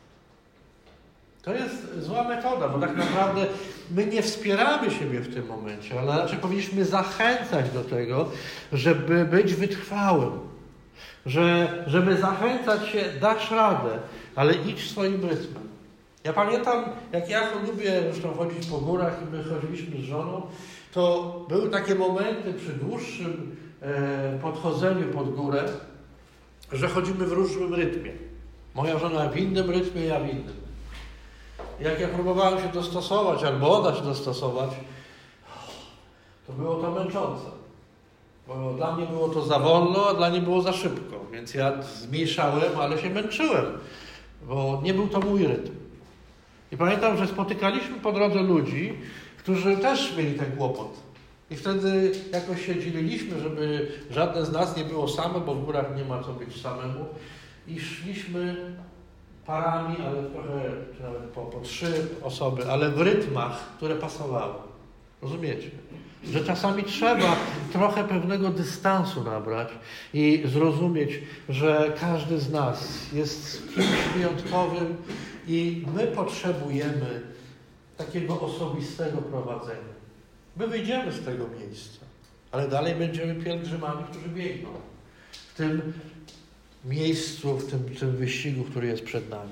To jest zła metoda, bo tak naprawdę my nie wspieramy siebie w tym momencie, ale raczej powinniśmy zachęcać do tego, żeby być wytrwałym. Żeby zachęcać się, dasz radę, ale idź swoim rytmem. Ja pamiętam, jak ja lubię zresztą chodzić po górach i my chodziliśmy z żoną, to były takie momenty przy dłuższym podchodzeniu pod górę, że chodzimy w różnym rytmie. Moja żona w innym rytmie, ja w innym. Jak ja próbowałem się dostosować, albo ona się dostosować, to było to męczące. Bo dla mnie było to za wolno, a dla niej było za szybko. Więc ja zmniejszałem, ale się męczyłem, bo nie był to mój rytm. I pamiętam, że spotykaliśmy po drodze ludzi, którzy też mieli ten kłopot. I wtedy jakoś się dzieliliśmy, żeby żadne z nas nie było same, bo w górach nie ma co być samemu. I szliśmy parami, ale trochę, czy nawet po 3 osoby, ale w rytmach, które pasowały. Rozumiecie? Że czasami trzeba trochę pewnego dystansu nabrać i zrozumieć, że każdy z nas jest kimś wyjątkowym i my potrzebujemy takiego osobistego prowadzenia. My wyjdziemy z tego miejsca, ale dalej będziemy pielgrzymami, którzy biegną w tym miejscu, w tym wyścigu, który jest przed nami.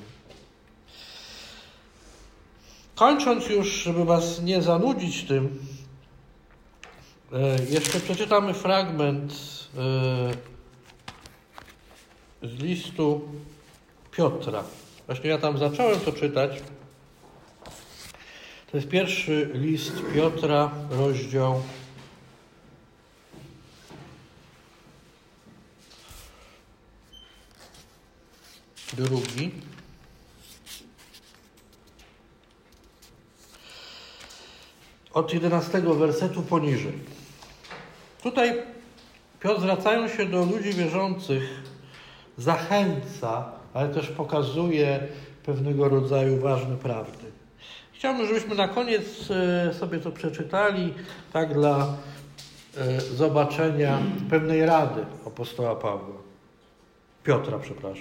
Kończąc już, żeby was nie zanudzić tym, jeszcze przeczytamy fragment z listu Piotra. Właśnie ja tam zacząłem to czytać. To jest pierwszy list Piotra, rozdział 2. Od 11 wersetu poniżej. Tutaj Piotr, zwracając się do ludzi wierzących, zachęca, ale też pokazuje pewnego rodzaju ważne prawdy. Chciałbym, żebyśmy na koniec sobie to przeczytali, tak dla zobaczenia pewnej rady apostoła Piotra.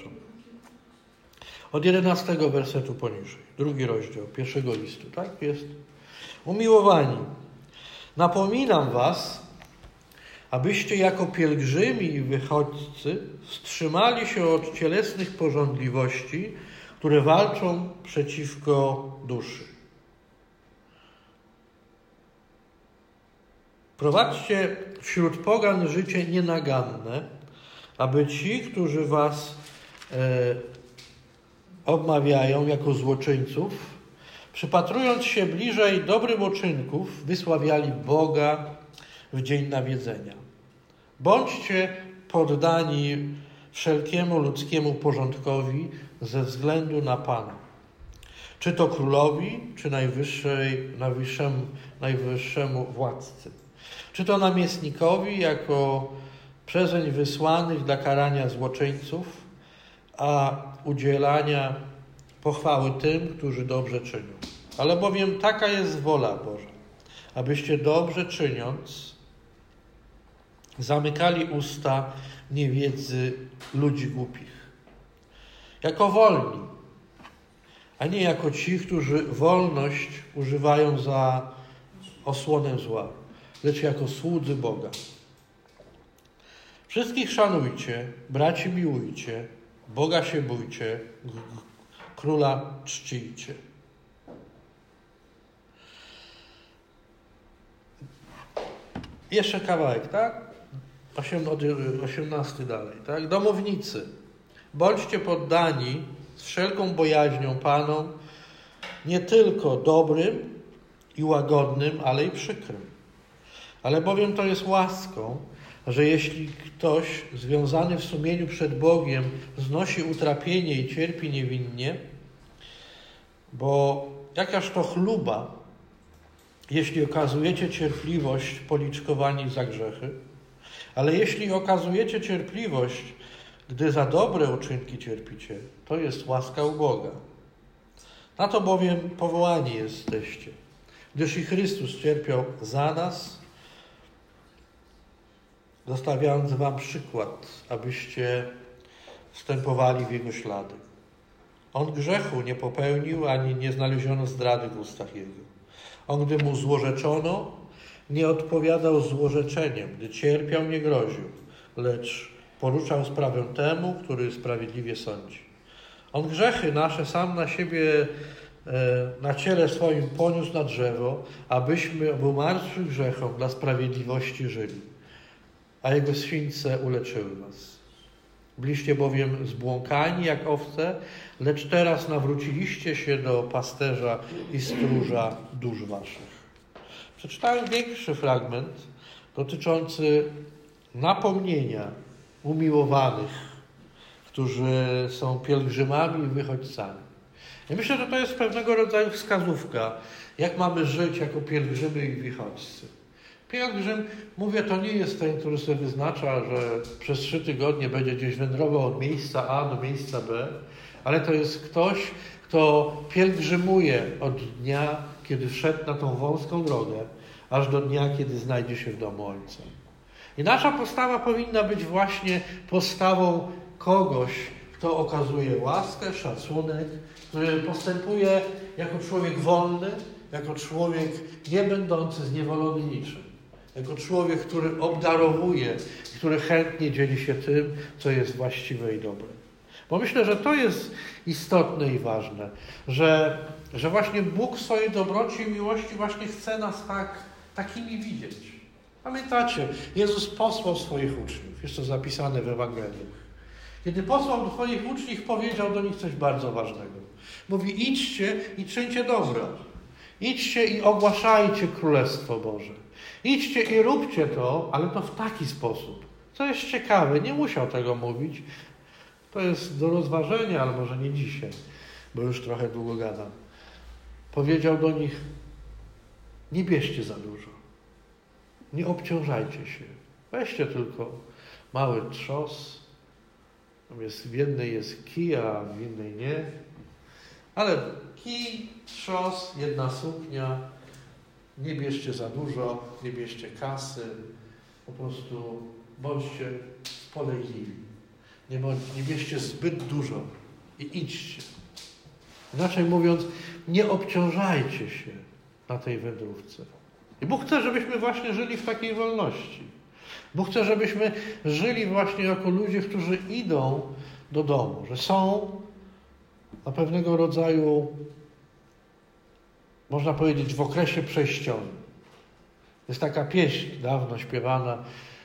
Od 11 wersetu poniżej, 2 rozdział, 1 listu, tak jest. Umiłowani, napominam was, abyście jako pielgrzymi i wychodźcy wstrzymali się od cielesnych pożądliwości, które walczą przeciwko duszy. Prowadźcie wśród pogan życie nienaganne, aby ci, którzy was obmawiają jako złoczyńców, przypatrując się bliżej dobrym uczynków, wysławiali Boga w dzień nawiedzenia. Bądźcie poddani wszelkiemu ludzkiemu porządkowi ze względu na Pana. Czy to królowi, czy najwyższemu władcy. Czy to namiestnikowi jako przezeń wysłanych dla karania złoczyńców, a udzielania pochwały tym, którzy dobrze czynią. Ale bowiem taka jest wola Boża, abyście dobrze czyniąc zamykali usta niewiedzy ludzi głupich. Jako wolni, a nie jako ci, którzy wolność używają za osłonę zła, lecz jako słudzy Boga. Wszystkich szanujcie, braci miłujcie, Boga się bójcie, króla czcijcie. Jeszcze kawałek, tak? 18 dalej, tak? Domownicy, bądźcie poddani z wszelką bojaźnią Panom, nie tylko dobrym i łagodnym, ale i przykrym. Ale bowiem to jest łaską, że jeśli ktoś związany w sumieniu przed Bogiem znosi utrapienie i cierpi niewinnie, bo jakaż to chluba, jeśli okazujecie cierpliwość policzkowani za grzechy, ale jeśli okazujecie cierpliwość, gdy za dobre uczynki cierpicie, to jest łaska u Boga. Na to bowiem powołani jesteście, gdyż i Chrystus cierpiał za nas, zostawiając wam przykład, abyście wstępowali w Jego ślady. On grzechu nie popełnił, ani nie znaleziono zdrady w ustach Jego. On, gdy mu złorzeczono, nie odpowiadał złorzeczeniem, gdy cierpiał, nie groził, lecz poruczał sprawę temu, który sprawiedliwie sądzi. On grzechy nasze sam na siebie, na ciele swoim poniósł na drzewo, abyśmy umarłszy grzechom dla sprawiedliwości żyli, a Jego święce uleczyły was. Byliście bowiem zbłąkani jak owce, lecz teraz nawróciliście się do pasterza i stróża dusz waszych. Przeczytałem większy fragment dotyczący napomnienia umiłowanych, którzy są pielgrzymami i wychodźcami. Ja myślę, że to jest pewnego rodzaju wskazówka, jak mamy żyć jako pielgrzymy i wychodźcy. Pielgrzym, mówię, to nie jest ten, który sobie wyznacza, że przez 3 tygodnie będzie gdzieś wędrował od miejsca A do miejsca B, ale to jest ktoś, kto pielgrzymuje od dnia, kiedy wszedł na tą wąską drogę, aż do dnia, kiedy znajdzie się w domu Ojca. I nasza postawa powinna być właśnie postawą kogoś, kto okazuje łaskę, szacunek, który postępuje jako człowiek wolny, jako człowiek nie będący zniewolony niczym. Jako człowiek, który obdarowuje, który chętnie dzieli się tym, co jest właściwe i dobre. Bo myślę, że to jest istotne i ważne, że właśnie Bóg w swojej dobroci i miłości właśnie chce nas takimi widzieć. Pamiętacie, Jezus posłał swoich uczniów, jest to zapisane w Ewangeliach. Kiedy posłał swoich uczniów, powiedział do nich coś bardzo ważnego. Mówi, idźcie i czyńcie dobro. Idźcie i ogłaszajcie Królestwo Boże. Idźcie i róbcie to, ale to w taki sposób. Co jest ciekawe, nie musiał tego mówić. To jest do rozważenia, ale może nie dzisiaj, bo już trochę długo gadam. Powiedział do nich, nie bierzcie za dużo. Nie obciążajcie się. Weźcie tylko mały trzos. W jednej jest kij, a w innej nie. Ale kij, trzos, jedna suknia. Nie bierzcie za dużo, nie bierzcie kasy. Po prostu bądźcie spolegliwi. Nie bierzcie zbyt dużo i idźcie. Inaczej mówiąc, nie obciążajcie się na tej wędrówce. I Bóg chce, żebyśmy właśnie żyli w takiej wolności. Bóg chce, żebyśmy żyli właśnie jako ludzie, którzy idą do domu, że są na pewnego rodzaju, można powiedzieć, w okresie przejściowym. Jest taka pieśń dawno śpiewana,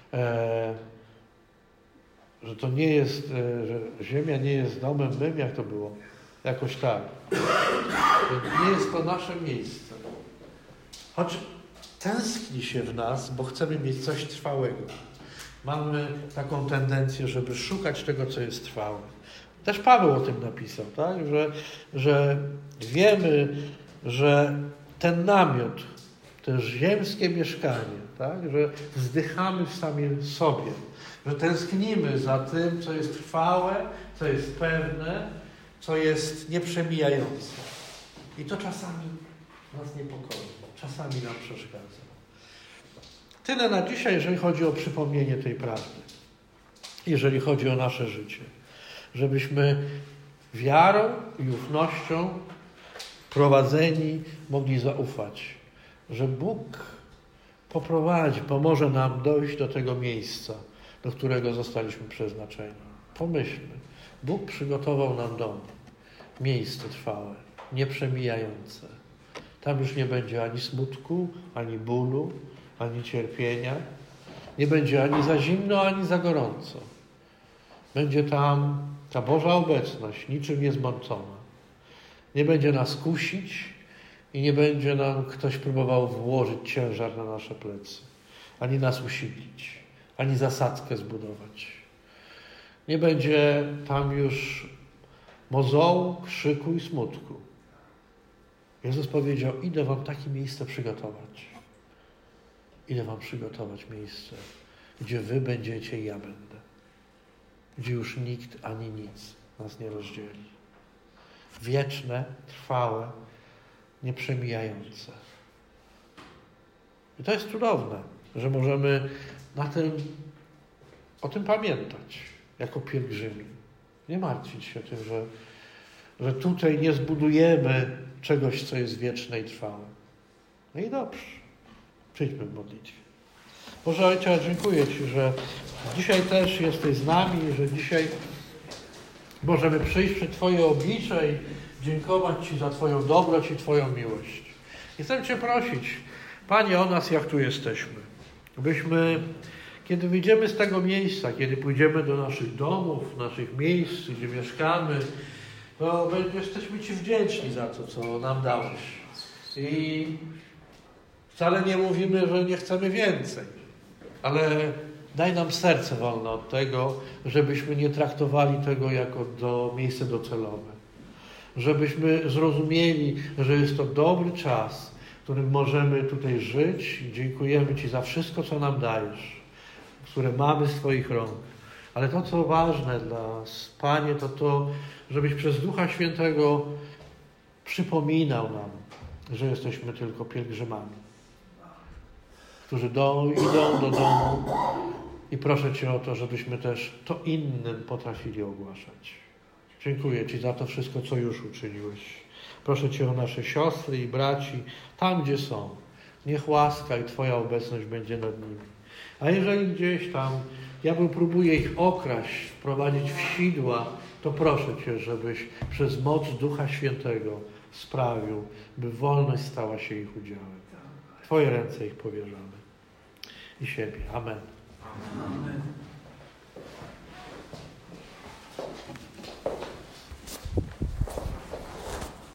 że to nie jest, że ziemia nie jest domem mym, jak to było? Jakoś tak. Nie jest to nasze miejsce. Choć tęskni się w nas, bo chcemy mieć coś trwałego. Mamy taką tendencję, żeby szukać tego, co jest trwałe. Też Paweł o tym napisał, tak? Że wiemy, że ten namiot, to ziemskie mieszkanie, tak? Że wzdychamy sami sobie, że tęsknimy za tym, co jest trwałe, co jest pewne, co jest nieprzemijające. I to czasami nas niepokoi, czasami nam przeszkadza. Tyle na dzisiaj, jeżeli chodzi o przypomnienie tej prawdy. Jeżeli chodzi o nasze życie. Żebyśmy wiarą i ufnością prowadzeni mogli zaufać, że Bóg poprowadzi, pomoże nam dojść do tego miejsca, do którego zostaliśmy przeznaczeni. Pomyślmy, Bóg przygotował nam dom, miejsce trwałe, nieprzemijające. Tam już nie będzie ani smutku, ani bólu, ani cierpienia. Nie będzie ani za zimno, ani za gorąco. Będzie tam ta Boża obecność, niczym niezmącona. Nie będzie nas kusić i nie będzie nam ktoś próbował włożyć ciężar na nasze plecy. Ani nas usilić, ani zasadzkę zbudować. Nie będzie tam już mozołu, krzyku i smutku. Jezus powiedział, idę wam takie miejsce przygotować. Idę wam przygotować miejsce, gdzie wy będziecie i ja będę. Gdzie już nikt ani nic nas nie rozdzieli. Wieczne, trwałe, nieprzemijające. I to jest cudowne, że możemy o tym pamiętać jako pielgrzymi. Nie martwić się tym, że tutaj nie zbudujemy czegoś, co jest wieczne i trwałe. No i dobrze. Przyjdźmy w modlitwie. Boże Ojcze, dziękuję Ci, że dzisiaj też jesteś z nami, że dzisiaj możemy przyjść przed Twoje oblicze i dziękować Ci za Twoją dobroć i Twoją miłość. I chcę Cię prosić, Panie, o nas, jak tu jesteśmy. Byśmy, kiedy wyjdziemy z tego miejsca, kiedy pójdziemy do naszych domów, naszych miejsc, gdzie mieszkamy, to jesteśmy Ci wdzięczni za to, co nam dałeś. I wcale nie mówimy, że nie chcemy więcej, ale daj nam serce wolne od tego, żebyśmy nie traktowali tego jako miejsce docelowe. Żebyśmy zrozumieli, że jest to dobry czas, w którym możemy tutaj żyć i dziękujemy Ci za wszystko, co nam dajesz, które mamy z Twoich rąk. Ale to, co ważne dla nas, Panie, to żebyś przez Ducha Świętego przypominał nam, że jesteśmy tylko pielgrzymami, którzy idą do domu i proszę Cię o to, żebyśmy też to innym potrafili ogłaszać. Dziękuję Ci za to wszystko, co już uczyniłeś. Proszę Cię o nasze siostry i braci, tam gdzie są. Niech łaska i Twoja obecność będzie nad nimi. A jeżeli gdzieś tam diabeł próbuje ich okraść, wprowadzić w sidła, to proszę Cię, żebyś przez moc Ducha Świętego sprawił, by wolność stała się ich udziałem. W Twoje ręce ich powierzamy. I siebie. Amen. Amen.